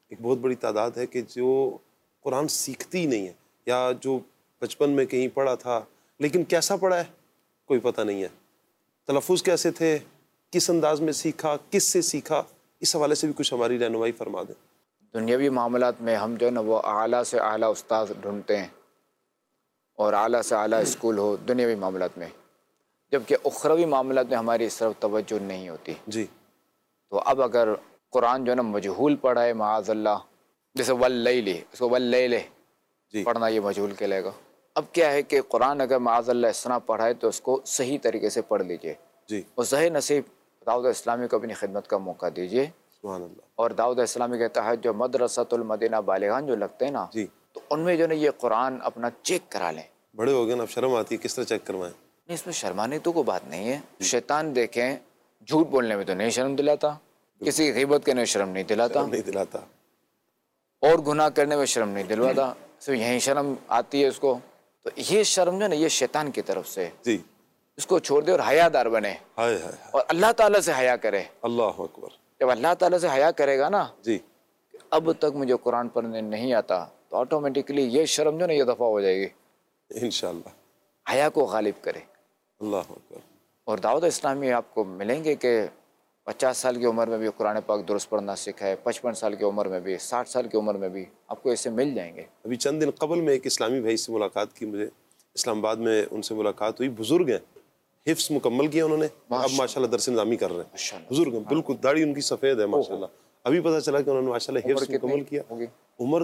एक बहुत बड़ी तादाद है कि जो कुरान सीखती ही नहीं है, या जो बचपन में कहीं पढ़ा था लेकिन कैसा पढ़ा है कोई पता नहीं है, तलफ़ुज़ कैसे थे, किस अंदाज में सीखा, किस से सीखा, इस हवाले से भी कुछ हमारी रहनुमाई फरमा दें। दुनियावी मामलात में हम जो है ना वो आला से आला उस्ताद ढूंढते हैं और आला से आला स्कूल हो दुनियावी मामलात में, जबकि उखरवी मामलात में हमारी इस तरफ तवज्जो नहीं होती। जी तो अब अगर कुरान जो है ना मजहूल पढ़ा है माअज़ल्लाह, जैसे वल्लैली, उसको वल्लैले जी पढ़ना ये मजहूल कहलाएगा। अब क्या है कि कुरान अगर माअज़ल्लाह इस तरह पढ़ा है तो उसको सही तरीके से पढ़ लीजिए जी, और सही नसीब दाऊद इस्लामी को अपनी खिदमत का मौका दीजिए। सुभान अल्लाह। और दाऊद इस्लामी के तहत जो मदरसतुल मदीना बालिगान जो लगते हैं ना, जी, तो उनमें जो है ये कुरान अपना चेक करा लें। बड़े हो गए ना, अब शर्म आती है, किस तरह चेक करवाएं। नहीं, इसमें शर्माने तो कोई बात नहीं है। शैतान देखें झूठ बोलने में तो नहीं शर्म दिलाता, किसी की गीबत करने में शर्म नहीं दिलाता, शर्म नहीं दिलाता। और गुनाह करने में शर्म नहीं दिलवाता, सिर्फ यही शर्म आती है उसको। तो ये शर्म जो है ना ये शैतान की तरफ से, जी, इसको छोड़ दे और हयादार बने हाय हाय हाय, और अल्लाह ताला से हया करे। अल्लाह अकबर। जब अल्लाह ताला से हया करेगा ना, जी, अब तक मुझे कुरान पढ़ने नहीं आता, तो ऑटोमेटिकली ये शर्म जो ना ये दफ़ा हो जाएगी, इंशाअल्लाह। हया को गालिब करे। अल्लाह अकबर। और दाऊद इस्लामी आपको मिलेंगे कि 50 साल की उम्र में भी कुरान पाक दुरुस्त पढ़ना सीखा है, 55 साल की उम्र में भी, 60 साल की उम्र में भी आपको ऐसे मिल जाएंगे। अभी चंद दिन कबल में एक इस्लामी भाई से मुलाकात की, मुझे इस्लामाबाद में उनसे मुलाकात हुई। बुजुर्ग हैं, हिफ्स मुकम्मल किया उन्होंने, अब माशाल्लाह दर्स निज़ामी कर रहे हैं। बुजुर्ग हैं, बिल्कुल दाढ़ी उनकी सफ़ेद है माशाल्लाह। अभी पता चला कि उन्होंने माशाल्लाह हिफ्स मुकम्मल किया। उम्र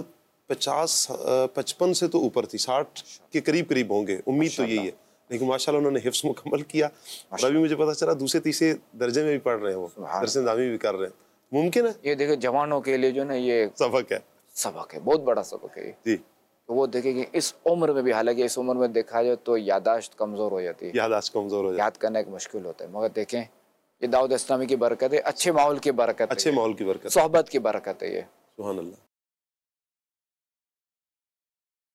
50-55 से तो ऊपर थी, 60 के करीब करीब होंगे, उम्मीद तो यही है। लेकिन माशाल्लाह उन्होंने हिफ्स मुकम्मल किया और अभी मुझे पता चला दूसरे तीसरे दर्जे में भी पढ़ रहे हैं, वो दर्स निज़ामी भी कर रहे हैं। मुमकिन है, ये देखिए जवानों के लिए जो ना ये सबक है। सबक है, बहुत बड़ा सबक है ये। जी, तो वो देखें कि इस उम्र में भी, हालांकि इस उम्र में देखा जाए तो यादाश्त कमज़ोर हो जाती है, यादाश्त कमज़ोर हो जाए, याद करना एक मुश्किल होता है, मगर देखें ये दाऊद इस्लामी की बरकत है, अच्छे माहौल की बरकत है, अच्छे माहौल की बरकत, सोहबत की बरकत है ये। सुभान अल्लाह।